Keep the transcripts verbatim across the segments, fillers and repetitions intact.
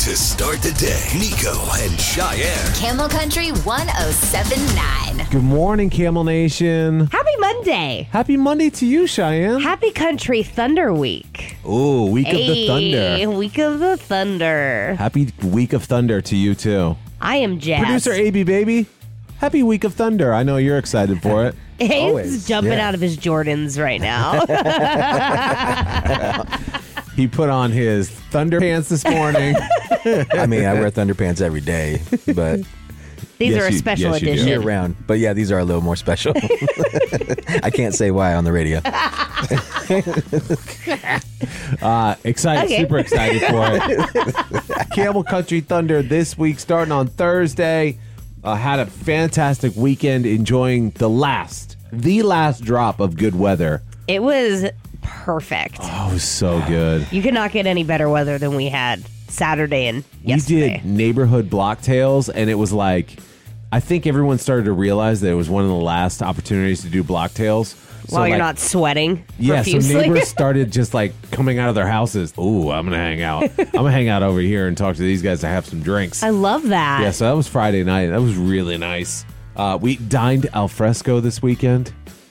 to start the day. Nico and Cheyenne. Camel Country one oh seven point nine. Good morning, Camel Nation. Happy Monday. Happy Monday to you, Cheyenne. Happy Country Thunder Week. Ooh, Week hey, of the Thunder. Week of the Thunder. Happy Week of Thunder to you, too. I am jazzed. Producer A B Baby, happy Week of Thunder. I know you're excited for it. He's Always. jumping Yeah. out of his Jordans right now. He put on his Thunder pants this morning. I mean, I wear Thunder pants every day, but These Yes, are a you- special yes, you do. edition. year round. But yeah, these are a little more special. I can't say why on the radio. Uh, excited, Okay. super excited for it. Camel Country Thunder this week, starting on Thursday. Uh, had a fantastic weekend enjoying the last, the last drop of good weather. It was perfect. Oh, it was so good. You could not get any better weather than we had Saturday and yesterday. We did neighborhood block tails, and it was like, I think everyone started to realize that it was one of the last opportunities to do block tails. So, While you're like, not sweating Yeah, so profusely. neighbors started just like coming out of their houses. Ooh, I'm gonna hang out. I'm gonna hang out over here and talk to these guys to have some drinks. I love that. Yeah, so that was Friday night. That was really nice. Uh, we dined al fresco this weekend.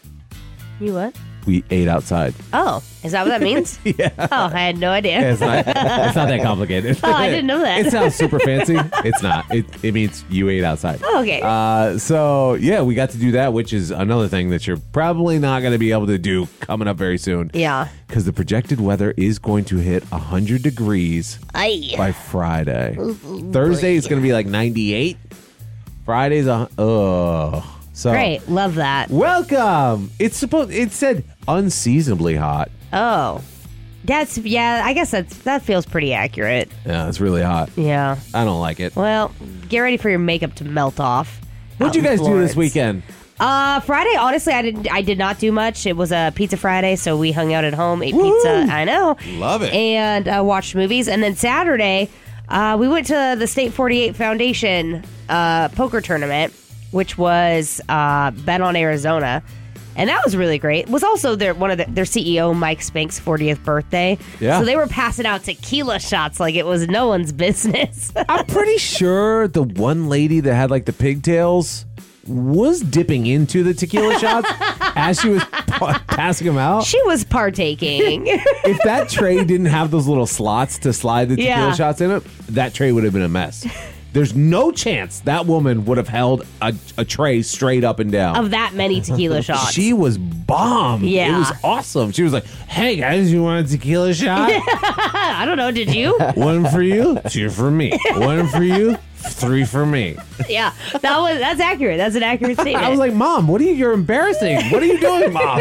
You what? We ate outside. Oh, is that what that means? Yeah. Oh, I had no idea. Yeah, it's not, it's not that complicated. Oh, I didn't know that. It sounds super fancy. It's not. It, it means you ate outside. Oh, okay. Uh, so, yeah, we got to do that, which is another thing that you're probably not going to be able to do coming up very soon. Yeah. Because the projected weather is going to hit one hundred degrees Aye. by Friday. Thursday is going to be like ninety-eight. Friday's a... Oh. So, Great. Love that. welcome. It's supposed... It said unseasonably hot. Oh. That's, yeah, I guess that's, that feels pretty accurate. Yeah, it's really hot. Yeah. I don't like it. Well, get ready for your makeup to melt off. What'd you out in guys do this Florence. weekend? Uh, Friday, honestly, I didn't. I did not do much. It was a pizza Friday, so we hung out at home, ate pizza. I know, Love it. and uh, watched movies. And then Saturday, uh, we went to the State forty-eight Foundation uh, poker tournament, which was uh, bet on Arizona, and that was really great. It was also their one of the, their C E O Mike Spank's fortieth birthday. Yeah. So they were passing out tequila shots like it was no one's business. I'm pretty sure the one lady that had like the pigtails was dipping into the tequila shots as she was pa- passing them out. She was partaking. If that tray didn't have those little slots to slide the tequila Yeah. shots in it, that tray would have been a mess. There's no chance that woman would have held a, a tray straight up and down. Of that many tequila shots. She was bomb. Yeah. It was awesome. She was like, hey guys, you want a tequila shot? I don't know, did you? One for you, two for me. One for you, three for me. Yeah, that was that's accurate. That's an accurate statement. I was like, Mom, what are you? You're embarrassing. What are you doing, Mom?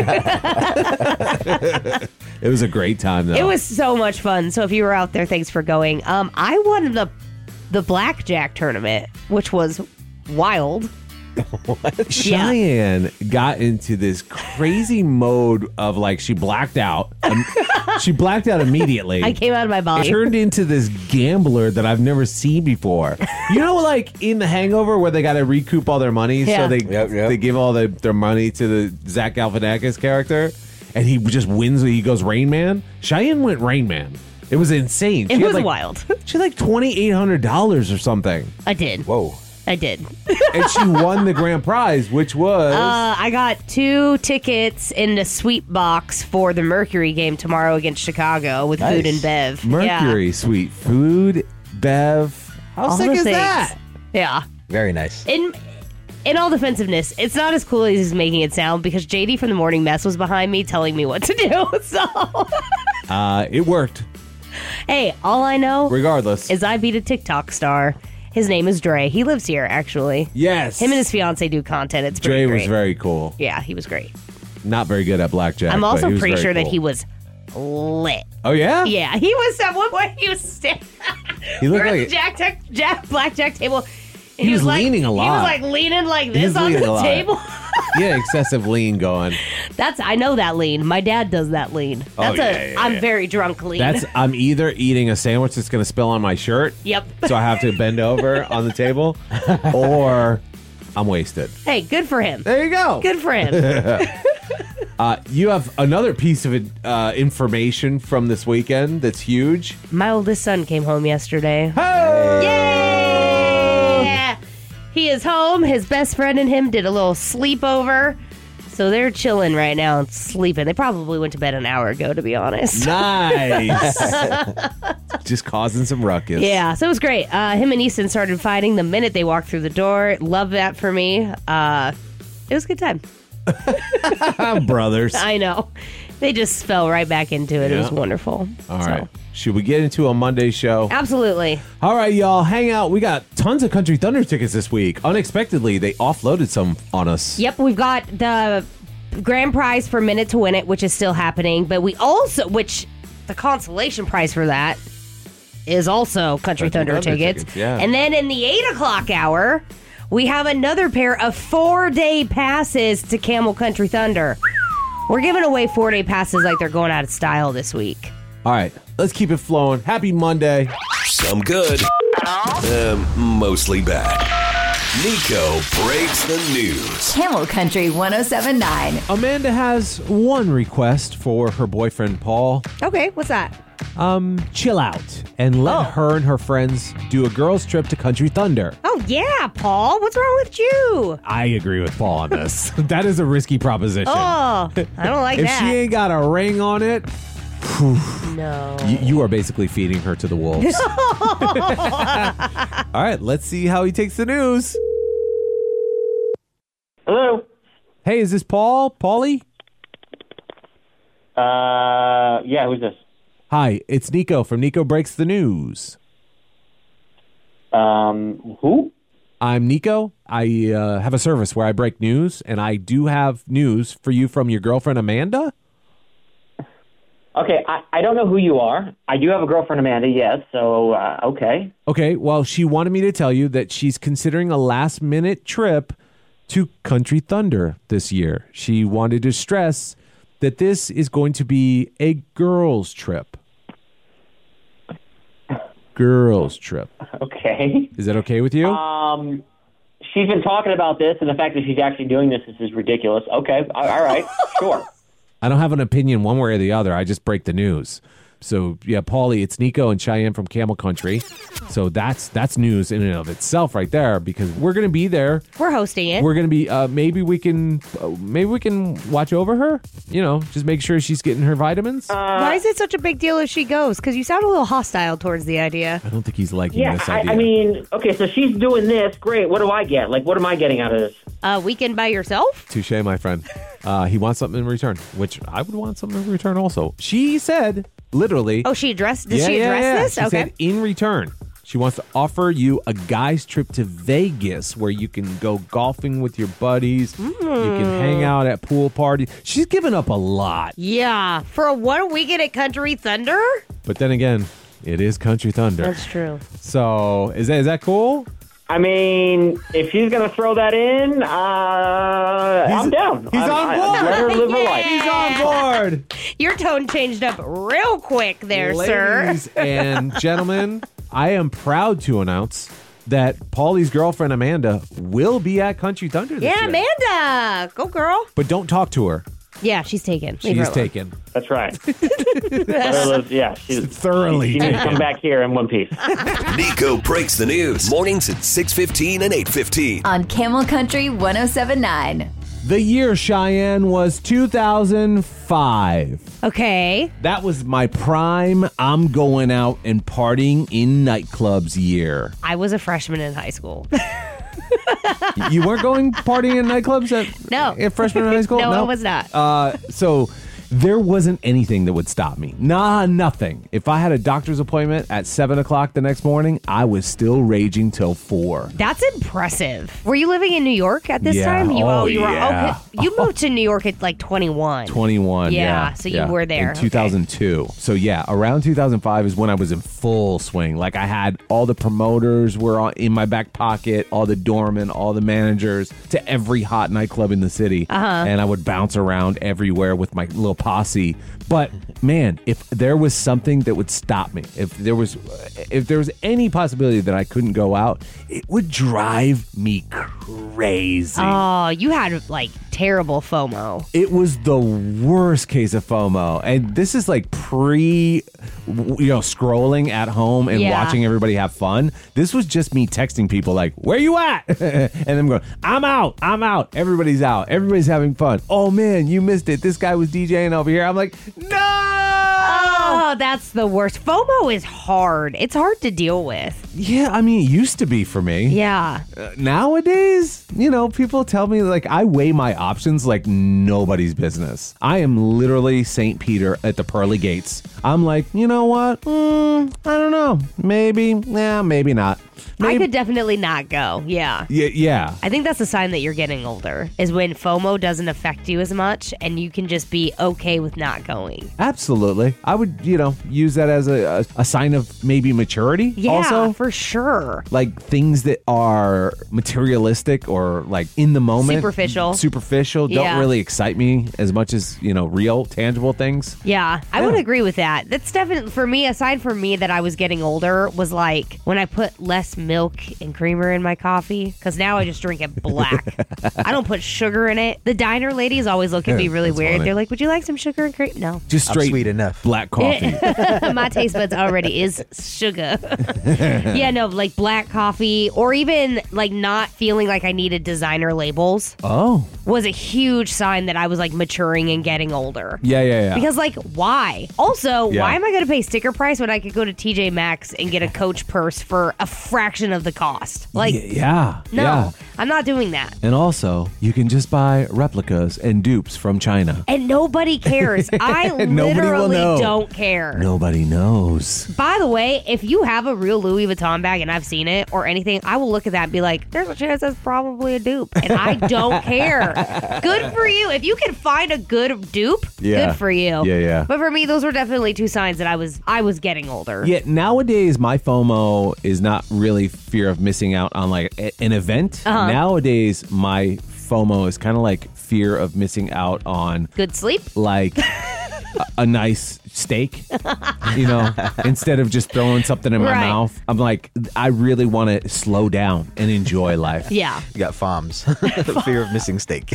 It was a great time, though. it was so much fun. So if you were out there, thanks for going. Um, I won the the blackjack tournament, which was wild. Cheyenne got into this crazy mode of like she blacked out. Um, she blacked out immediately. I came out of my body. Turned into this gambler that I've never seen before. You know, like in The Hangover, where they got to recoup all their money, Yeah. so they Yep, yep. they give all the, their money to the Zach Galifianakis character, and he just wins. He goes Rain Man. Cheyenne went Rain Man. It was insane. It She had, was like, wild. She had like twenty eight hundred dollars or something, I did. Whoa. I did. and she won the grand prize, which was Uh, I got two tickets in the sweet box for the Mercury game tomorrow against Chicago with Nice. food and bev. Mercury Sweet Food Bev. How Yeah. All sick the is things. that? Yeah. Very nice. In in all defensiveness, it's not as cool as he's making it sound because J D from the Morning Mess was behind me telling me what to do. So, Uh, it worked. hey, all I know Regardless, is I beat a TikTok star. His name is Dre. He lives here, actually. yes, Him and his fiance do content. It's pretty Dre great. was very cool. Yeah, he was great. Not very good at blackjack. I'm but also he was pretty very sure that cool. he was lit. Oh yeah, Yeah, he was at one point. He was standing. He looked We're at like the Jack, Jack, Jack blackjack table. and He was like, leaning a He lot. was like leaning like He was this on leaning the a lot. table. yeah, excessive lean going. That's I know that lean. My dad does that lean. That's Oh, yeah, a yeah, I'm yeah. very drunk lean. That's I'm either eating a sandwich that's going to spill on my shirt, Yep. so I have to bend over on the table, or I'm wasted. Hey, good for him. There you go. Good for him. Uh, you have another piece of uh, information from this weekend that's huge. My oldest son came home yesterday. Hey! Yeah! He is home. His best friend and him did a little sleepover. So they're chilling right now and sleeping. They probably went to bed an hour ago, to be honest. Nice. Just causing some ruckus. Yeah, so it was great. Uh, him and Easton started fighting the minute they walked through the door. Love that for me. Uh, it was a good time. Brothers. I know. They just fell right back into it. It was Yeah. wonderful. All So, right. Should we get into a Monday show? Absolutely. All right, y'all. Hang out. We got tons of Country Thunder tickets this week. Unexpectedly, they offloaded some on us. Yep, we've got the grand prize for Minute to Win It, which is still happening. But we also, which the consolation prize for that is also Country, Country Thunder, Thunder tickets. tickets, yeah. And then in the eight o'clock hour, we have another pair of four-day passes to Camel Country Thunder. We're giving away four-day passes like they're going out of style this week. All right. Let's keep it flowing. Happy Monday. Some good, um, mostly bad. Nico breaks the news. Camel Country one oh seven point nine. Amanda has one request for her boyfriend, Paul. Okay, what's that? Um, chill out and let Oh. her and her friends do a girls' trip to Country Thunder. Oh, yeah, Paul. What's wrong with you? I agree with Paul on this. That is a risky proposition. Oh, I don't like if that. she ain't got a ring on it, no. you, you are basically feeding her to the wolves. All right, let's see how he takes the news. Hello. Hey, is this Paul? Paulie? Uh, yeah, who's this? Hi, it's Nico from Nico Breaks the News. Um, who? I'm Nico. I uh, have a service where I break news, and I do have news for you from your girlfriend, Amanda. Okay, I, I don't know who you are. I do have a girlfriend, Amanda, yes, so, uh, okay. Okay, well, she wanted me to tell you that she's considering a last-minute trip to Country Thunder this year. She wanted to stress that this is going to be a girls' trip. Girls' trip. Okay. Is that okay with you? Um, she's been talking about this, and the fact that she's actually doing this is, is ridiculous. Okay, all all right, sure. I don't have an opinion one way or the other. I just break the news. So, yeah, Paulie, it's Nico and Cheyenne from Camel Country. So that's that's news in and of itself right there, because we're going to be there. We're hosting it. We're going to be, uh, maybe we can, uh, maybe we can watch over her, you know, just make sure she's getting her vitamins. Why is it such a big deal if she goes? Because you sound a little hostile towards the idea. I don't think he's liking Yeah, this I, idea. I mean, okay, so she's doing this. Great. What do I get? Like, what am I getting out of this? A weekend by yourself? Touche, my friend. Uh, he wants something in return, which I would want something in return also. She said, literally. Oh, she addressed. Did yeah, she yeah, address yeah. this? She Okay. said in return, she wants to offer you a guy's trip to Vegas where you can go golfing with your buddies. Mm. You can hang out at pool parties. She's given up a lot. Yeah, for a one weekend at Country Thunder. But then again, it is Country Thunder. That's true. So is that is that cool? I mean, if she's going to throw that in, uh, I'm down. He's I, on I, board. Let her live her life. He's on board. Your tone changed up real quick there, sir. Ladies and gentlemen, I am proud to announce that Paulie's girlfriend Amanda will be at Country Thunder this Yeah, year. Amanda. Go, girl. But don't talk to her. Yeah, she's taken. Leave her She's alone. taken. That's right. Let her live, yeah, she's Thoroughly She needs to taken. come back here in one piece. Nico breaks the news. Mornings at six fifteen and eight fifteen. On Camel Country one oh seven point nine. The year, Cheyenne, was two thousand five. Okay. That was my prime, I'm going out and partying in nightclubs year. I was a freshman in high school. You weren't going partying in nightclubs at, No. at freshman in high school? No, I was not. Uh, so there wasn't anything that would stop me. Nah, nothing. If I had a doctor's appointment at seven o'clock the next morning, I was still raging till four. That's impressive. Were you living in New York at this Yeah. time? You, Oh, you were yeah. okay. You moved to New York at like twenty-one. twenty-one, Yeah, yeah. so you yeah. were there. In two thousand two. So yeah, around two thousand five is when I was in full swing. Like I had all the promoters were on, in my back pocket, all the doormen, all the managers to every hot nightclub in the city. Uh-huh. And I would bounce around everywhere with my little posse. But man, if there was something that would stop me, if there was if there was any possibility that I couldn't go out, it would drive me crazy. Oh, you had like terrible FOMO. It was the worst case of FOMO. And this is like pre, you know, scrolling at home and Yeah. watching everybody have fun. This was just me texting people like, where you at? And I'm going, I'm out. I'm out. Everybody's out. Everybody's having fun. Oh, man, you missed it. This guy was DJing over here. I'm like, no! Oh, that's the worst. FOMO is hard. It's hard to deal with. Yeah, I mean, it used to be for me. Yeah. Uh, nowadays, you know, people tell me like I weigh my options like nobody's business. I am literally Saint Peter at the pearly gates. I'm like, you know what? Mm, I don't know. Maybe. Yeah, maybe not. I Maybe- could definitely not go. Yeah. Yeah, yeah. I think that's a sign that you're getting older, is when FOMO doesn't affect you as much and you can just be okay with not going. Absolutely. I would, you know, use that as a, a, a sign of maybe maturity. Yeah, also. for sure. Like things that are materialistic or like in the moment. Superficial. Superficial. Don't Yeah. really excite me as much as, you know, real, tangible things. Yeah, I Yeah. would agree with that. That's definitely, for me, aside from me that I was getting older, was like when I put less milk and creamer in my coffee, because now I just drink it black. I don't put sugar in it. The diner ladies always look at me really That's weird. funny. They're like, would you like some sugar and cream? No. Just I'm straight sweet enough. black coffee. My taste buds already is sugar. Yeah, no, like black coffee, or even like not feeling like I needed designer labels Oh. was a huge sign that I was like maturing and getting older. Yeah, yeah, yeah. Because, like, why? Also, Yeah. why am I going to pay sticker price when I could go to T J Maxx and get a Coach purse for a fraction of the cost? Like, Y- yeah. no, Yeah. I'm not doing that. And also, you can just buy replicas and dupes from China. And nobody cares. I Nobody will literally know. don't care. Nobody knows. By the way, if you have a real Louis Vuitton bag and I've seen it or anything, I will look at that and be like, there's a chance that's probably a dupe. And I don't care. Good for you. If you can find a good dupe, Yeah. good for you. Yeah, yeah. But for me, those were definitely two signs that I was I was getting older. Yeah, nowadays my FOMO is not really fear of missing out on like a- an event. Uh-huh. Nowadays my FOMO is kind of like fear of missing out on Good sleep? like a, a nice steak, you know, instead of just throwing something in my Right. mouth. I'm like, I really want to slow down and enjoy life. Yeah. You got F O M S. Fear of missing steak.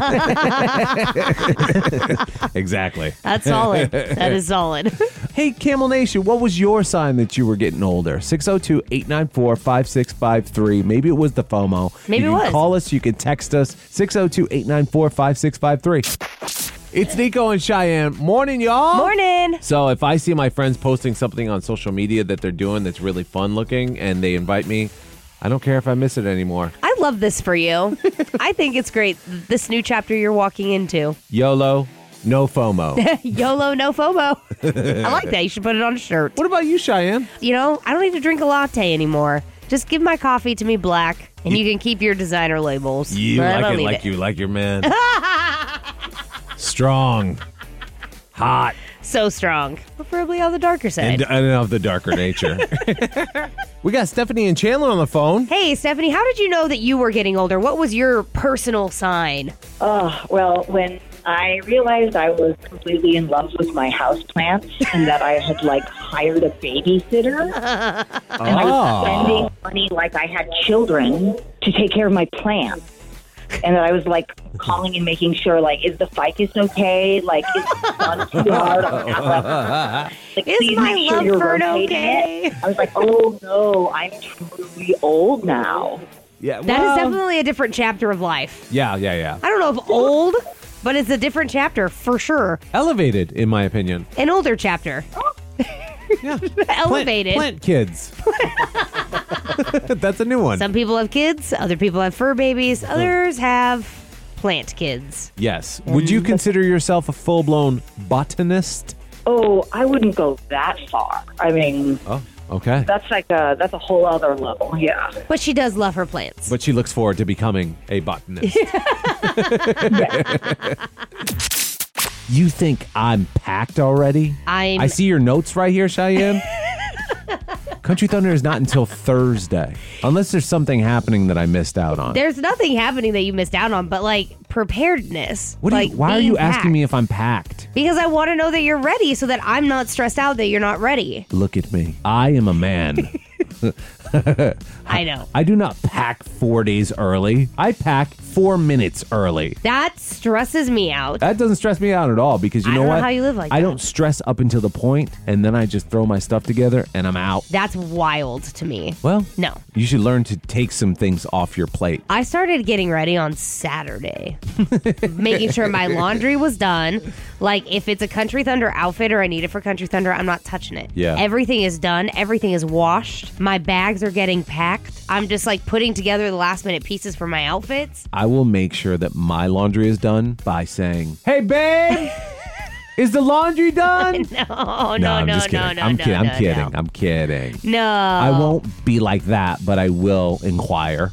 Exactly. That's solid. That is solid. Hey, Camel Nation, what was your sign that you were getting older? six oh two, eight nine four, five six five three. Maybe it was the FOMO. Maybe you it can was. call us. You can text us. six oh two, eight nine four, five six five three. It's Nico and Cheyenne. Morning, y'all. Morning. So if I see my friends posting something on social media that they're doing that's really fun looking and they invite me, I don't care if I miss it anymore. I love this for you. I think it's great. This new chapter you're walking into. YOLO, no FOMO. YOLO, no FOMO. I like that. You should put it on a shirt. What about you, Cheyenne? You know, I don't need to drink a latte anymore. Just give my coffee to me black, and you, can keep your designer labels. You I like don't it need like you like your man. Strong. Hot. So strong. Preferably on the darker side. And, and of the darker nature. We got Stephanie and Chandler on the phone. Hey, Stephanie, how did you know that you were getting older? What was your personal sign? Oh, well, when I realized I was completely in love with my houseplants and that I had, like, hired a babysitter and I was spending money like I had children to take care of my plants. And that I was, like, calling and making sure, like, is the ficus okay? Like, is the sun too hard on that? Like, Is please my make sure you're Lovebird rotating okay? it. I was like, oh, no, I'm truly old now. Yeah, That well, is definitely a different chapter of life. Yeah, yeah, yeah. I don't know if old, but it's a different chapter for sure. Elevated, in my opinion. An older chapter. Yeah. Elevated. Plant, plant kids. That's a new one. Some people have kids, other people have fur babies, others have plant kids. Yes. Would you consider yourself a full-blown botanist? Oh, I wouldn't go that far. I mean, Oh, okay. that's like a that's a whole other level. Yeah. But she does love her plants. But she looks forward to becoming a botanist. You think I'm packed already? I'm I see your notes right here, Cheyenne. Country Thunder is not until Thursday, unless there's something happening that I missed out on. There's nothing happening that you missed out on, but like preparedness. What do like you, why are being you asking packed. me if I'm packed? Because I want to know that you're ready so that I'm not stressed out that you're not ready. Look at me. I am a man I know. I do not pack four days early. I pack four minutes early. That stresses me out. That doesn't stress me out at all because you I know don't know what? how you live like I that. don't stress up until the point, and then I just throw my stuff together and I'm out. That's wild to me. Well, No. you should learn to take some things off your plate. I started getting ready on Saturday, making sure my laundry was done. Like, if it's a Country Thunder outfit or I need it for Country Thunder, I'm not touching it. Yeah. Everything is done. Everything is washed. My bags are getting packed. I'm just, like, putting together the last minute pieces for my outfits. I will make sure that my laundry is done by saying, "Hey, babe, is the laundry done?" No, no, no, I'm no, just no, kidding. no, I'm no, kidding. I'm no, kidding. no. I'm kidding. No. I won't be like that, but I will inquire.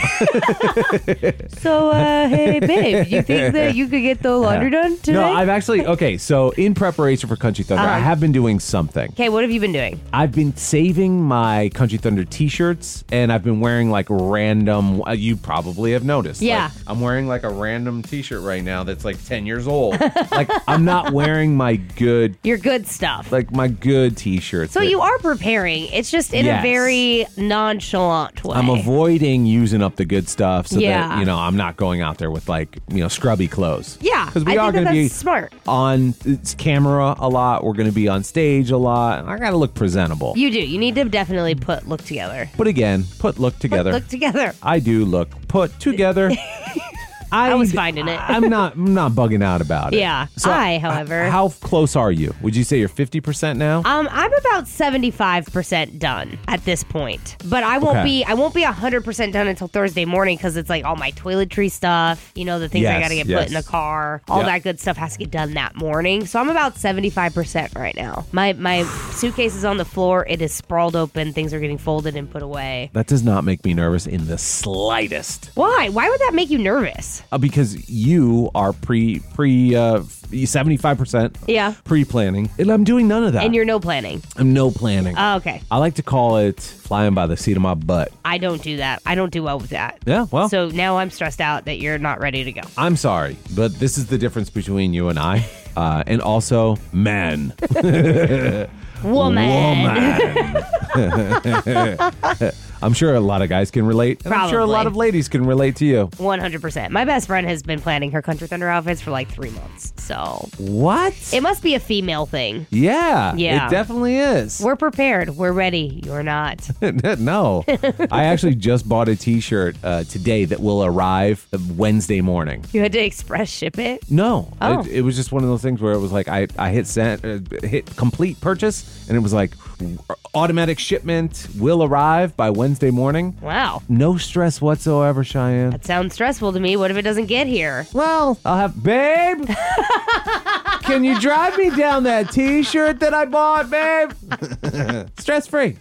So, uh, hey, babe, you think that you could get the laundry done today? No, I've actually, okay, so in preparation for Country Thunder, I Uh-huh. have been doing something. Okay, what have you been doing? I've been saving my Country Thunder t-shirts, and I've been wearing like random, uh, you probably have noticed. Yeah. Like, I'm wearing like a random t-shirt right now that's like ten years old. Like, I'm not wearing my good, Your good stuff. like my good t-shirts. So that- you are preparing. It's just in Yes. a very nonchalant way. I'm avoiding using up the good stuff so Yeah. that, you know, I'm not going out there with like, you know, scrubby clothes. Yeah, Because we I are think that going to be that's smart. on it's camera a lot. We're going to be on stage a lot. And I got to look presentable. You do. You need to definitely put look together. but again, put look Put together. look together. I do look put together. I, I was finding it. I'm not. I'm not bugging out about it. Yeah. I, however- h- how close are you? Would you say you're fifty percent now? Um, I'm about seventy-five percent done at this point, but I won't Okay. be. I won't be one hundred percent done until Thursday morning because it's like all my toiletry stuff. You know, the things I Yes, got to get yes. put in the car. All Yeah. that good stuff has to get done that morning. So I'm about seventy-five percent right now. My my suitcase is on the floor. It is sprawled open. Things are getting folded and put away. that does not make me nervous in the slightest. Why? Why would that make you nervous? Uh, because you are pre pre uh seventy-five percent Yeah. pre-planning, and I'm doing none of that. And you're no planning. I'm no planning. Oh, okay. I like to call it flying by the seat of my butt. I don't do that. I don't do well with that. Yeah, well, So now I'm stressed out that you're not ready to go. I'm sorry, but this is the difference between you and I, uh, and also man. Woman. Woman. I'm sure a lot of guys can relate, and I'm sure a Probably. lot of ladies can relate to you. one hundred percent. My best friend has been planning her Country Thunder outfits for like three months. So What? it must be a female thing. yeah, Yeah. it definitely is. We're prepared. We're ready. You're not. No, I actually just bought a T-shirt uh, today that will arrive Wednesday morning. You had to express ship it? No, Oh. it, it was just one of those things where it was like I, I hit send, uh, hit complete purchase, and it was like automatic shipment will arrive by Wednesday morning. Wow. No stress whatsoever, Cheyenne. That sounds stressful to me. What if it doesn't get here? Well, I'll have, babe. Can you drive me down that T-shirt that I bought, babe? Stress free.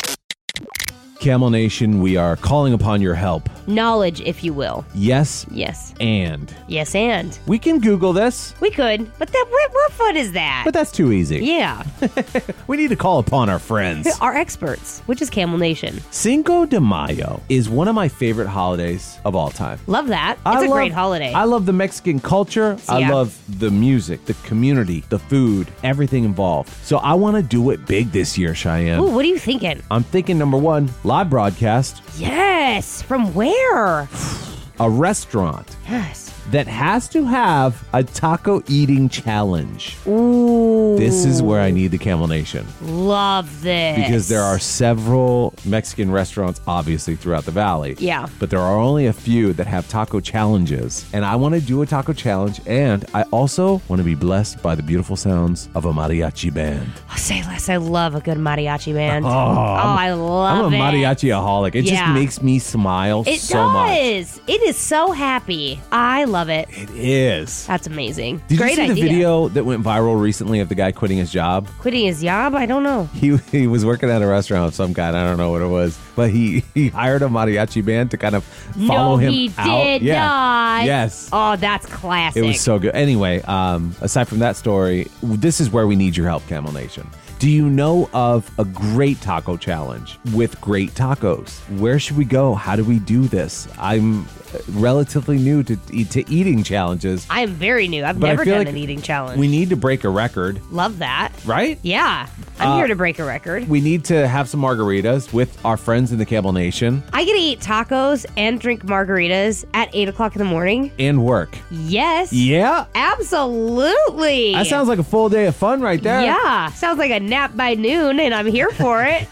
Camel Nation, we are calling upon your help. Knowledge, if you will. Yes, Yes. and Yes, and. we can Google this, We could, but that what, what fun is that? but that's too easy. yeah. We need to call upon our friends. Our experts, which is Camel Nation. Cinco de Mayo is one of my favorite holidays of all time. Love that. It's I a love- great holiday. I love the Mexican culture. I Yeah. love the music, the community, the food, everything involved. So I want to do it big this year, Cheyenne. Ooh, what are you thinking? I'm thinking number one, live broadcast, Yes. From where? a restaurant Yes. that has to have a taco eating challenge. Ooh. This is where I need the Camel Nation. Love this. Because there are several Mexican restaurants, obviously, throughout the valley. Yeah. But there are only a few that have taco challenges. And I want to do a taco challenge. And I also want to be blessed by the beautiful sounds of a mariachi band. Oh, say less. I love a good mariachi band. Oh, Oh, I love I'm a it. mariachi-aholic. It Yeah. just makes me smile It so much. does. It is so happy. I love it. It is. That's amazing. Did Great you see idea. the video that went viral recently of the guy quitting his job? Quitting his job? I don't know. He he was working at a restaurant of some kind. I don't know what it was, but he he hired a mariachi band to kind of follow no, him he out. did Yeah. not. Yes. Oh, that's classic. It was so good. Anyway, um, aside from that story, this is where we need your help, Camel Nation. Do you know of a great taco challenge with great tacos? Where should we go? How do we do this? I'm relatively new to, to eating challenges. I am very new. I've But I never feel done like an eating challenge. We need to break a record, Love that. right? Yeah. I'm Uh, here to break a record. We need to have some margaritas with our friends in the Camel Nation I get to eat tacos and drink margaritas at eight o'clock in the morning. and work. Yes. Yeah. Absolutely. That sounds like a full day of fun right there. Yeah. Sounds like a nap by noon, and I'm here for it.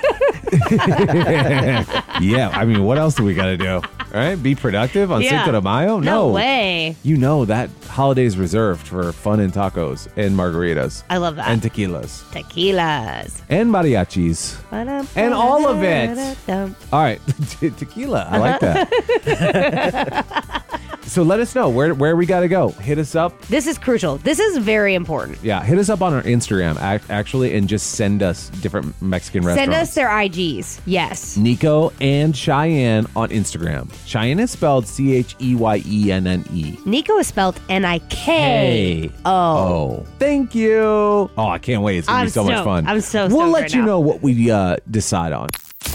Yeah. I mean, what else do we got to do? All right? Be productive on Yeah. Cinco de Mayo? No way. You know that holiday is reserved for fun and tacos and margaritas. I love that. And tequilas. Tequilas. And mariachis. And all of it. All right. Te- Tequila. I like that. So let us know where where we got to go. Hit us up. This is crucial. This is very important. Yeah. Hit us up on our Instagram, ac- actually, and just send us different Mexican restaurants. Send us their I Gs. Yes. Nico and Cheyenne on Instagram. Cheyenne is spelled C H E Y E N N E. Nico is spelled N I K Hey. O. Oh, thank you. Oh, I can't wait. It's going to I'm be so much stoked. fun. I'm so We'll stoked let right you now. know what we uh, decide on.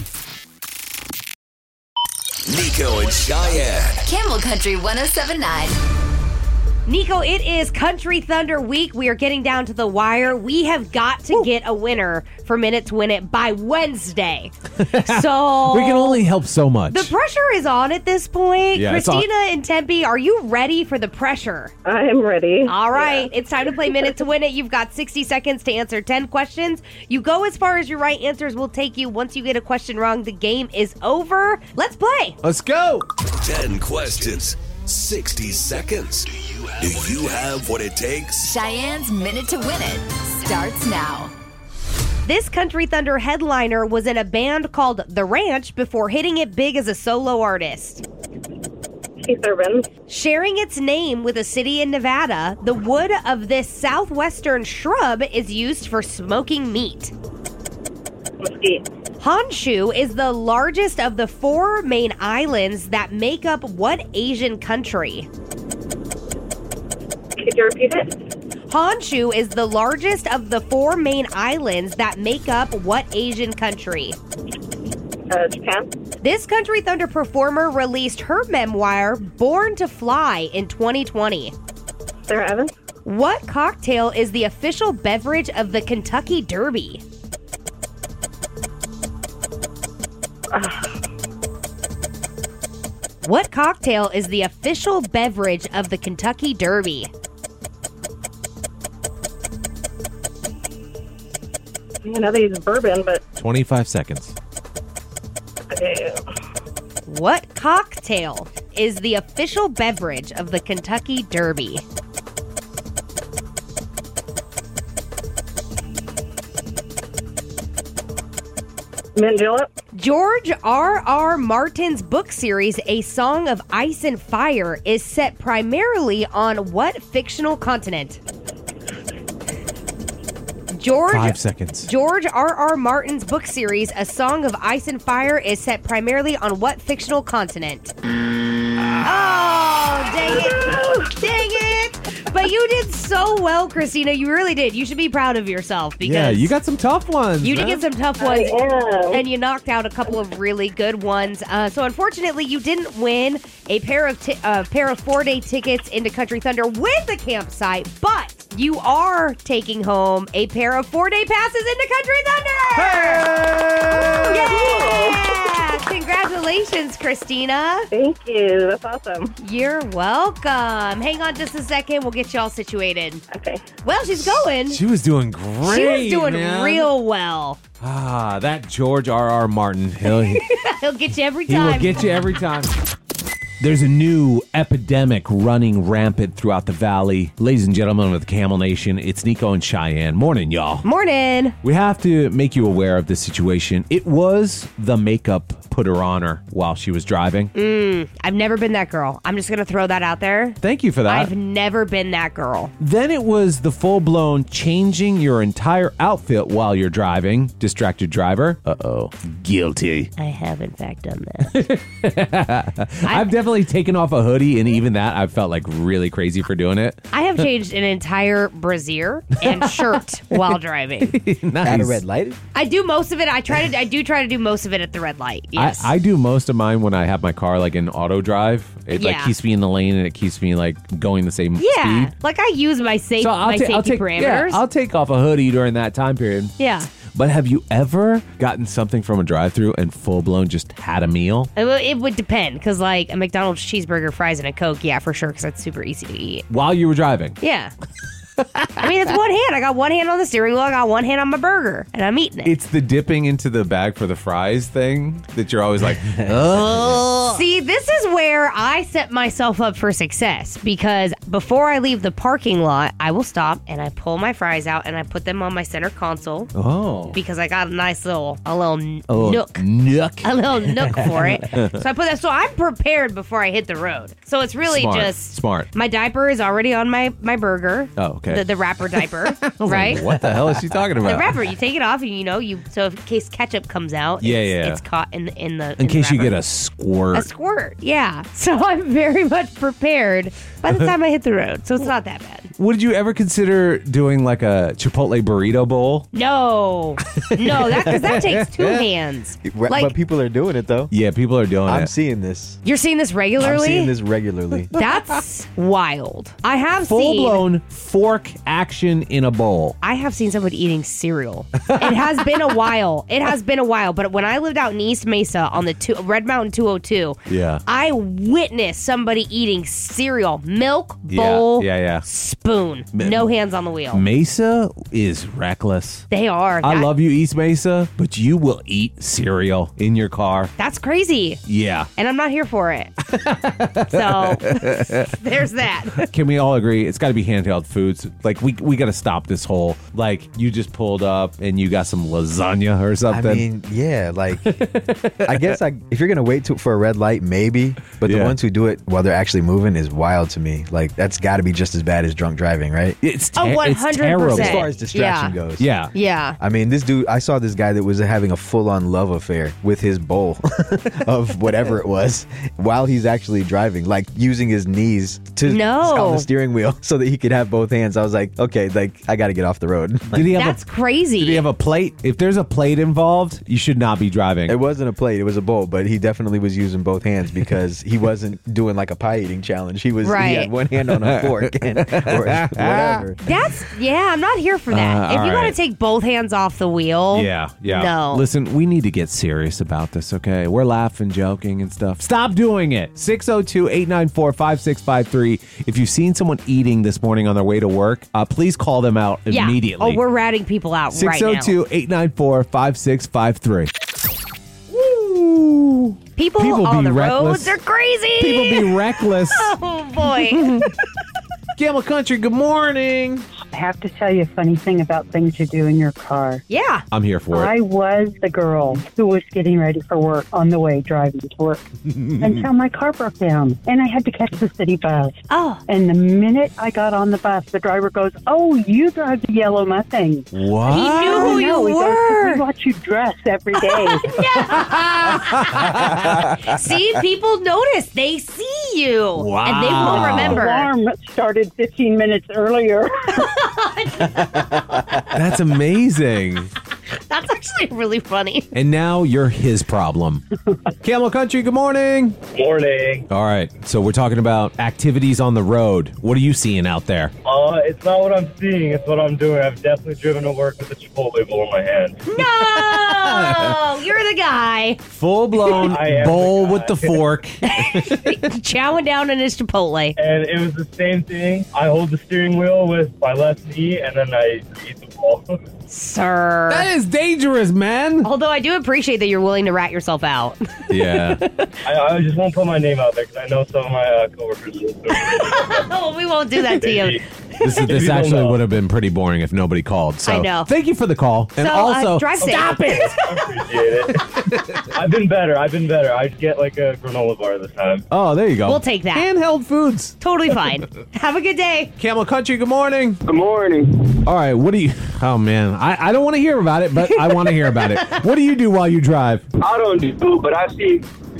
Nico and Cheyenne. Camel Country ten seventy-nine. Nico, it is Country Thunder Week. We are getting down to the wire. We have got to get a winner for Minute to Win It by Wednesday. So We can only help so much. the pressure is on at this point. Yeah, it's on. Christina and Tempe, are you ready for the pressure? I am ready. All right, it's time to play Minute to Win It. You've got sixty seconds to answer ten questions. You go as far as your right answers will take you. Once you get a question wrong, the game is over. Let's play. Let's go. ten questions, sixty seconds. Do you have what it takes? Cheyenne's Minute to Win It starts now. This Country Thunder headliner was in a band called The Ranch before hitting it big as a solo artist. Keith Urban. Sharing its name with a city in Nevada, the wood of this southwestern shrub is used for smoking meat. Mesquite. Honshu is the largest of the four main islands that make up what Asian country? Could you repeat it? Honshu is the largest of the four main islands that make up what Asian country? Uh, Japan. This Country Thunder performer released her memoir, Born to Fly, in twenty twenty. Sarah Evans. What cocktail is the official beverage of the Kentucky Derby? What cocktail is the official beverage of the Kentucky Derby? I know they use bourbon, but twenty-five seconds. okay. What cocktail is the official beverage of the Kentucky Derby? Mint julep. George R. R. Martin's book series, A Song of Ice and Fire, is set primarily on what fictional continent? George Five seconds. George R. R. Martin's book series, A Song of Ice and Fire, is set primarily on what fictional continent? Oh, dang it. Dang it. But you did so well, Christina. You really did. You should be proud of yourself because Yeah, you got some tough ones. you did man. get some tough ones. I am. And you knocked out a couple of really good ones. Uh, so unfortunately, you didn't win a pair of ti- uh, pair of four day tickets into Country Thunder with a campsite, but you are taking home a pair of four day passes into Country Thunder. Yeah! Congratulations, Christina. Thank you. That's awesome. You're welcome. Hang on just a second. We'll get you all situated. Okay. Well, she's going. She was doing great. She was doing man. real well. Ah, that George R. R. Martin. He'll, he He'll get you every he time. will get you every time. There's a new epidemic running rampant throughout the valley. Ladies and gentlemen of the Camel Nation, it's Nico and Cheyenne. Morning, y'all. Morning. We have to make you aware of this situation. It was the makeup put her on her while she was driving. Mm, I've never been that girl. I'm just going to throw that out there. Thank you for that. I've never been that girl. Then it was the full-blown changing your entire outfit while you're driving. Distracted driver. Uh-oh. Guilty. I have, in fact, done that. I've definitely definitely taken off a hoodie, and even that, I felt like really crazy for doing it. I have changed an entire brassiere and shirt while driving. Nice. At a red light? I do most of it. I try to. I do try to do most of it at the red light. Yes. I, I do most of mine when I have my car like in auto drive. It like Yeah. keeps me in the lane and it keeps me like going the same yeah. speed. Like I use my safe So I'll, my ta- safety I'll take parameters. yeah, I'll take off a hoodie during that time period. yeah. But have you ever gotten something from a drive-through and full blown just had a meal? It, would- it would depend because like a McDonald's cheeseburger, fries, and a Coke. Yeah, for sure. Because that's super easy to eat. While you were driving? Yeah. I mean, it's one hand. I got one hand on the steering wheel. I got one hand on my burger, and I'm eating it. It's the dipping into the bag for the fries thing that you're always like, oh. See, this is where I set myself up for success because before I leave the parking lot, I will stop and I pull my fries out and I put them on my center console Oh. because I got a nice little a little n- A little nook. Nook. A little nook for it. So I put that. So I'm prepared before I hit the road. So it's really Smart. just Smart. My diaper is already on my my burger. Oh, okay. The, the wrapper diaper, right? What the hell is she talking about? The wrapper, you take it off, and you know you. So in case ketchup comes out, Yeah, it's, yeah. it's caught in the in the. In case the you get wrapper. a squirt. A squirt, yeah. So I'm very much prepared by the time I hit the road. So it's not that bad. Would you ever consider doing like a Chipotle burrito bowl? No, no, that because that takes two hands. Re- Like but people are doing it, though. Yeah, people are doing I'm it. seeing this. you're seeing this regularly. I'm seeing this regularly. That's wild. I have Full seen. blown fork action in a bowl. I have seen someone eating cereal. It has been a while. It has been a while. But when I lived out in East Mesa on the two, Red Mountain two oh two, Yeah. I witnessed somebody eating cereal, milk, Yeah, bowl, yeah, yeah. spoon, no hands on the wheel. Mesa is reckless. They are. I That- love you, East Mesa, but you will eat cereal in your car. That's crazy. Yeah. And I'm not here for it. So there's that. Can we all agree it's got to be handheld foods? Like we we got to stop this whole like you just pulled up and you got some lasagna or I something. mean, yeah, like, I guess I, if you're going to wait to, for a red light, maybe. But Yeah. the ones who do it while they're actually moving is wild to me. Like, that's got to be just as bad as drunk driving, right? it's, ter- Oh, it's one hundred percent. terrible. As far as distraction Yeah. goes. Yeah. Yeah. I mean, this dude, I saw this guy that was having a full on love affair with his bowl of whatever it was while he's actually driving, like using his knees to No. on the steering wheel so that he could have both hands. I was like, okay, like, I got to get off the road. Did he have That's a crazy. Did he have a plate? If there's a plate involved, you should not be driving. It wasn't a plate, it was a bowl, but he definitely was using both hands because he wasn't doing like a pie eating challenge. He was he Right. had one hand on a fork and or whatever. That's, yeah, I'm not here for that. Uh, if all you right. want to take both hands off the wheel. Yeah, yeah. No. Listen, we need to get serious about this, okay? We're laughing, joking, and stuff. Stop doing it. six oh two, eight nine four, five six five three. If you've seen someone eating this morning on their way to work, uh, please call them out Yeah. immediately. Oh, we're ratting people out right now. six oh two, eight nine four, five six five three. Woo! People, People on be the reckless. roads are crazy. People be reckless. Oh, boy. Camel Country, good morning. I have to tell you a funny thing about things you do in your car. Yeah. I'm here for it. I was the girl who was getting ready for work on the way driving to work until my car broke down and I had to catch the city bus. Oh. And the minute I got on the bus, the driver goes, "Oh, you drive the yellow Mustang." What? He knew "Oh, who you no." He goes, "'Cause were. we watch you dress every day." See, people notice. They see you. Wow. And they will remember. Alarm started fifteen minutes earlier. That's amazing. That's actually really funny. And now you're his problem. Camel Country, good morning. Morning. All right, so we're talking about activities on the road. What are you seeing out there? Uh, it's not what I'm seeing. It's what I'm doing. I've definitely driven to work with a Chipotle bowl in my hand. No, you're the guy Full-blown I am bowl the guy. with the fork. chowing down on his Chipotle. And it was the same thing. I hold the steering wheel with my left knee, and then I eat the bowl. Sir. That is dangerous, man. Although I do appreciate that you're willing to rat yourself out. Yeah. I, I just won't put my name out there because I know some of my uh, coworkers will. Oh, we won't do that to you. This, is, this actually would have been pretty boring if nobody called. So I know. Thank you for the call. And So, uh, also, drive safe. stop it. I appreciate it. I've been better. I've been better. I'd get like a granola bar this time. Oh, there you go. We'll take that. Handheld foods. Totally fine. Have a good day. Camel Country, good morning. Good morning. All right, what do you... Oh, man. I, I don't want to hear about it, but I want to hear about it. What do you do while you drive? I don't do, but I see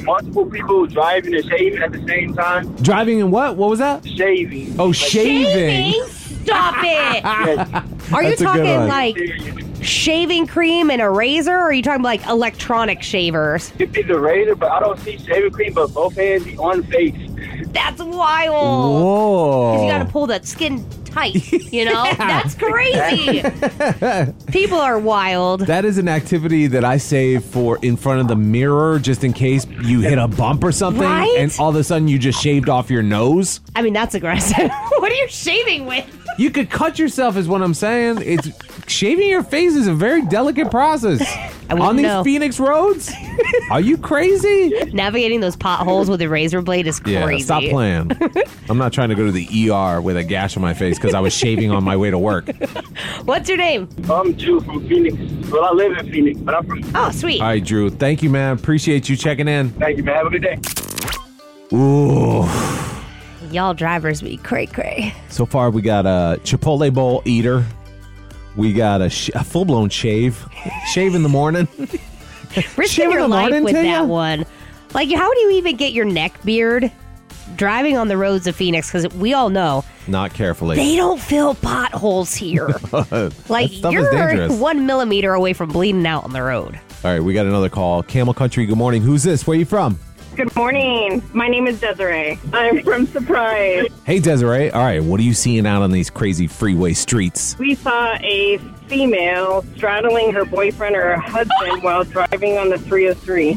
multiple people driving and shaving at the same time. Driving and what? What was that? Shaving. Oh, Like, shaving. Stop it. Are you That's a good talking one. like shaving cream and a razor, or are you talking like electronic shavers? It be the razor, but I don't see shaving cream, but both hands be on face. That's wild. Whoa. Because you got to pull that skin tight, you know? That's crazy. People are wild. That is an activity that I save for in front of the mirror just in case you hit a bump or something Right? and all of a sudden you just shaved off your nose. I mean, that's aggressive. What are you shaving with? You could cut yourself is what I'm saying. It's shaving your face is a very delicate process. I wouldn't On these know. Phoenix roads? Are you crazy? Navigating those potholes with a razor blade is crazy. Yeah, stop playing. I'm not trying to go to the E R with a gash on my face because I was shaving on my way to work. What's your name? I'm Drew from Phoenix. Well, I live in Phoenix, but I'm from. Oh, sweet. All right, Drew. Thank you, man. Appreciate you checking in. Thank you, man. Have a good day. Ooh. Y'all drivers be cray cray. So far, we got a Chipotle bowl eater. We got a, sh- a full-blown shave. Shave in the morning. Risking Shave in your the life morning, with Tanya? that one. Like, how do you even get your neck beard driving on the roads of Phoenix? Because we all know Not carefully. they don't fill potholes here. Like, That stuff is you're dangerous. one millimeter away from bleeding out on the road. All right, we got another call. Camel Country, good morning. Who's this? Where you from? Good morning. My name is Desiree. I'm from Surprise. Hey, Desiree. All right, what are you seeing out on these crazy freeway streets? We saw a female straddling her boyfriend or her husband while driving on the three oh three.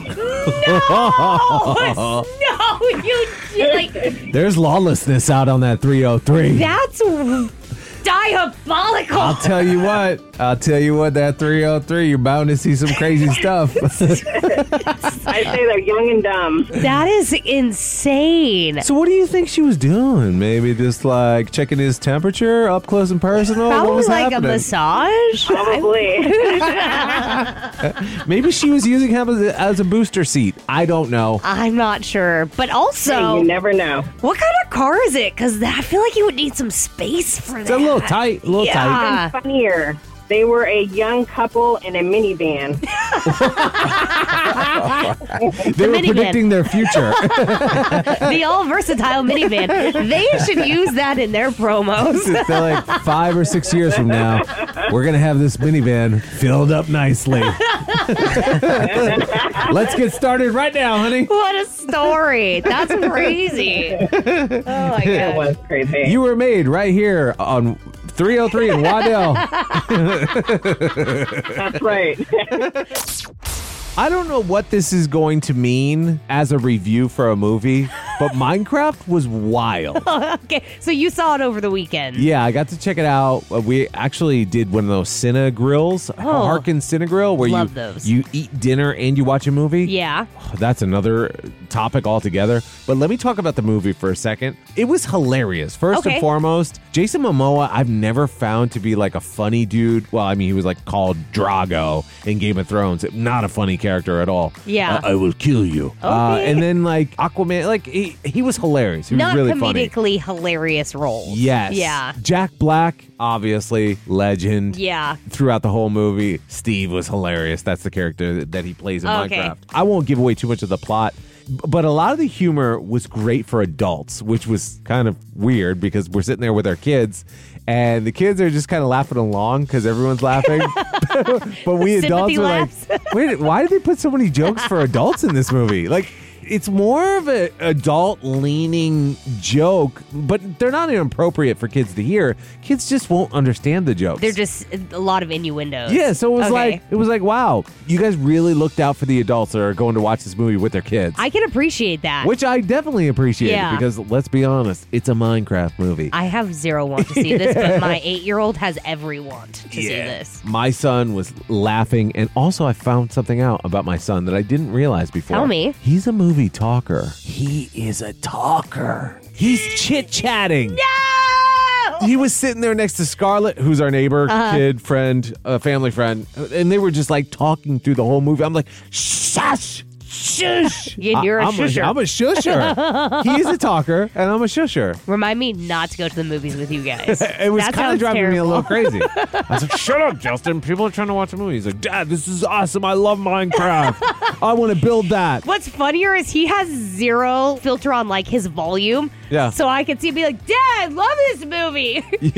No, you like There's lawlessness out on that three oh three. that's diabolical. I'll tell you what. I'll tell you what, that three oh three, you're bound to see some crazy stuff. I say they're young and dumb. That is insane. So what do you think she was doing? Maybe just like checking his temperature up close and personal? What Probably was like happening? a massage. Probably. Maybe she was using him as a, as a booster seat. I don't know. I'm not sure, but also, you never know. what kind of car is it? Because I feel like you would need some space for It's that. a little tight, a little tight. Yeah. Even funnier. They were a young couple in a minivan. They were minivan. predicting their future. The all versatile minivan. They should use that in their promos. They're like five or six years from now, we're going to have this minivan filled up nicely. Let's get started right now, honey. What a story. That's crazy. Oh my It god. was crazy. You were made right here on three oh three in Waddell. That's right. I don't know what this is going to mean as a review for a movie, but Minecraft was wild. Okay, so you saw it over the weekend. Yeah, I got to check it out. Uh, We actually did one of those Cine Grills, Harkin Cine Grill, where Love you those. you eat dinner and you watch a movie. Yeah. That's another topic altogether. But let me talk about the movie for a second. It was hilarious. First Okay. and foremost, Jason Momoa, I've never found to be like a funny dude. Well, I mean, he was like called Drago in Game of Thrones. Not a funny character at all. Yeah. Uh, I will kill you. Uh, Okay. and then like Aquaman, like he, he was hilarious. He was Not really funny. comedically hilarious roles. Yes. Yeah. Jack Black, obviously, legend. Yeah. Throughout the whole movie, Steve was hilarious. That's the character that he plays in Okay. Minecraft. I won't give away too much of the plot, b- but a lot of the humor was great for adults, which was kind of weird because we're sitting there with our kids and the kids are just kind of laughing along because everyone's laughing. But we Sympathy adults are laughs. like, wait, why did they put so many jokes for adults in this movie? Like, it's more of an adult leaning joke, but they're not inappropriate for kids to hear. Kids just won't understand the jokes. They're just a lot of innuendos. yeah, so it was Okay. like it was like wow, you guys really looked out for the adults that are going to watch this movie with their kids. I can appreciate that. which I definitely appreciate Yeah. because let's be honest, it's a Minecraft movie. I have zero want to see this, but my eight-year-old has every want to see this. My son was laughing, and also I found something out about my son that I didn't realize before. Tell me. He's a movie talker. He is a talker. He's chit-chatting. No! He was sitting there next to Scarlett, who's our neighbor, Uh-huh. kid, friend, uh, family friend, and they were just like talking through the whole movie. I'm like, shush, shush. Yeah, you're a I'm shusher. A, I'm a shusher. He's a talker, and I'm a shusher. Remind me not to go to the movies with you guys. It was That kind of sounds driving me a terrible. little crazy. I was like, shut up, Justin. People are trying to watch a movie. He's like, Dad, this is awesome. I love Minecraft. I want to build that. What's funnier is he has zero filter on like his volume. Yeah. So I can see him be like, Dad, I love this movie.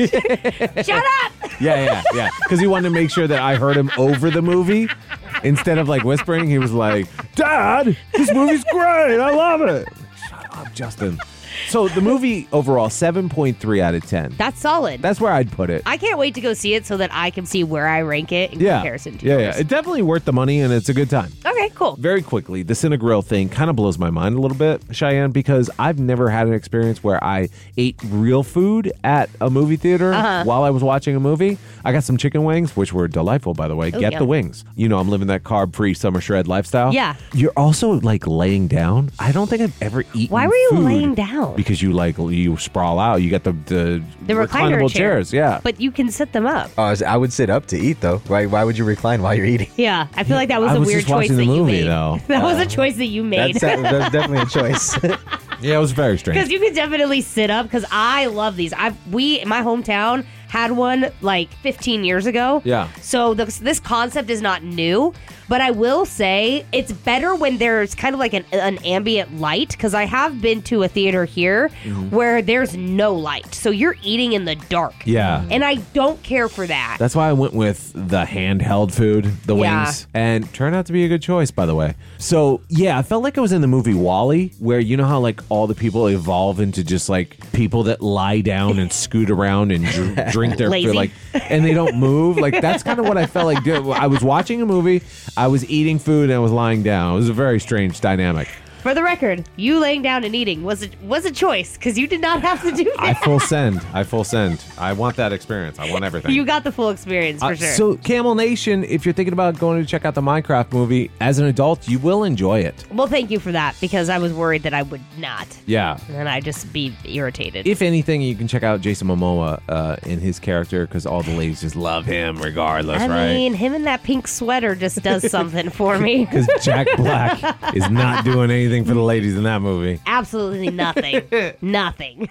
Shut up. Yeah, yeah, yeah. Because he wanted to make sure that I heard him over the movie. Instead of like whispering, he was like, Dad, this movie's great. I love it. Shut up, Justin. So the movie overall, seven point three out of ten. That's solid. That's where I'd put it. I can't wait to go see it so that I can see where I rank it in yeah. comparison to Yeah, yours. yeah. It's definitely worth the money, and it's a good time. Okay, cool. Very quickly, the Cinegrill thing kind of blows my mind a little bit, Cheyenne, because I've never had an experience where I ate real food at a movie theater Uh-huh. while I was watching a movie. I got some chicken wings, which were delightful, by the way. Ooh, Get yum. the wings. You know, I'm living that carb-free summer shred lifestyle. Yeah. You're also, like, laying down. I don't think I've ever eaten Why were you food laying down? Because you, like, you sprawl out. You got the, the, The recliner reclinable chair. chairs. Yeah. But you can sit them up. Oh, I would sit up to eat, though. Why, why would you recline while you're eating? Yeah, I feel like that was I a was weird just choice watching that the you movie, made. though. That was a choice that you made. That's, that's definitely a choice. Yeah, it was very strange. Because you can definitely sit up. Because I love these. I we in my hometown had one like fifteen years ago. Yeah. So this this concept is not new, but I will say it's better when there's kind of like an, an ambient light. Because I have been to a theater here Mm-hmm. where there's no light, so you're eating in the dark. Yeah. And I don't care for that. That's why I went with the handheld food, the Yeah. wings, and turned out to be a good choice, by the way. So, yeah, I felt like I was in the movie WALL-E, where you know how, like, all the people evolve into just, like, people that lie down and scoot around and dr- drink their Lazy. food, like, and they don't move. Like, that's kind of what I felt like doing. I was watching a movie, I was eating food, and I was lying down. It was a very strange dynamic. For the record, you laying down and eating was a, was a choice because you did not have to do that. I full send. I full send. I want that experience. I want everything. You got the full experience for Uh, sure. So, Camel Nation, if you're thinking about going to check out the Minecraft movie, as an adult, you will enjoy it. Well, thank you for that because I was worried that I would not. Yeah. And I'd just be irritated. If anything, you can check out Jason Momoa uh, in his character because all the ladies just love him regardless, I right? mean, him in that pink sweater just does something for me. Because Jack Black is not doing anything for the ladies in that movie. Absolutely nothing. Nothing.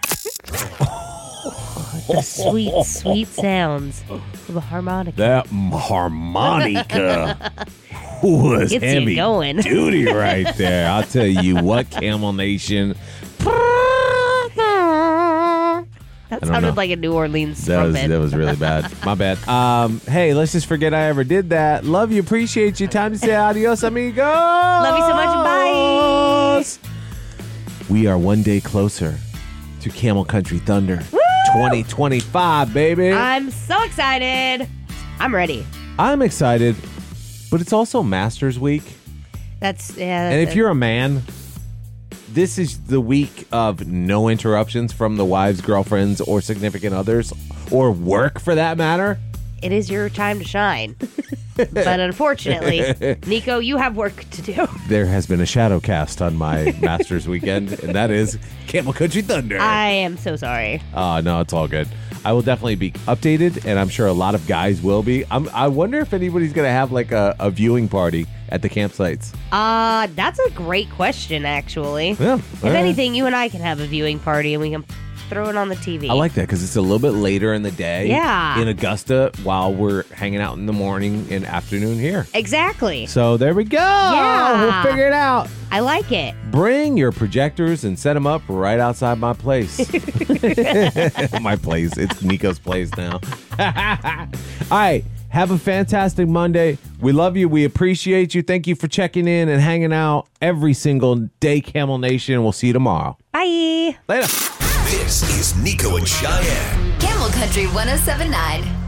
The sweet, sweet sounds of a harmonica. That harmonica was Gets you heavy going. duty right there. I'll tell you what, Camel Nation. That don't sounded know. like a New Orleans That was, trumpet. that was really bad. My bad. Um, hey, let's just forget I ever did that. Love you. Appreciate you. Time to say adios, amigos. Love you so much. Bye. We are one day closer to Camel Country Thunder twenty twenty-five, baby. I'm so excited. I'm ready. I'm excited, but it's also Masters Week. That's yeah. And if you're a man, this is the week of no interruptions from the wives, girlfriends, or significant others, or work for that matter. it is your time to shine. But unfortunately, Nico, you have work to do. There has been a shadow cast on my Masters weekend, and that is Camel Country Thunder. I am so sorry. Oh, no, it's all good. I will definitely be updated, and I'm sure a lot of guys will be. I'm, I wonder if anybody's going to have like a, a viewing party at the campsites. Uh, that's a great question, actually. Yeah. If all right. anything, you and I can have a viewing party and we can throw it on the T V. I like that because it's a little bit later in the day. Yeah. In Augusta while we're hanging out in the morning and afternoon here. Exactly. So there we go. Yeah. We'll figure it out. I like it. Bring your projectors and set them up right outside my place. My place. It's Nico's place now. All right. Have a fantastic Monday. We love you. We appreciate you. Thank you for checking in and hanging out every single day, Camel Nation. We'll see you tomorrow. Bye. Later. This is Nico and Cheyenne. Camel Country one oh seven point nine.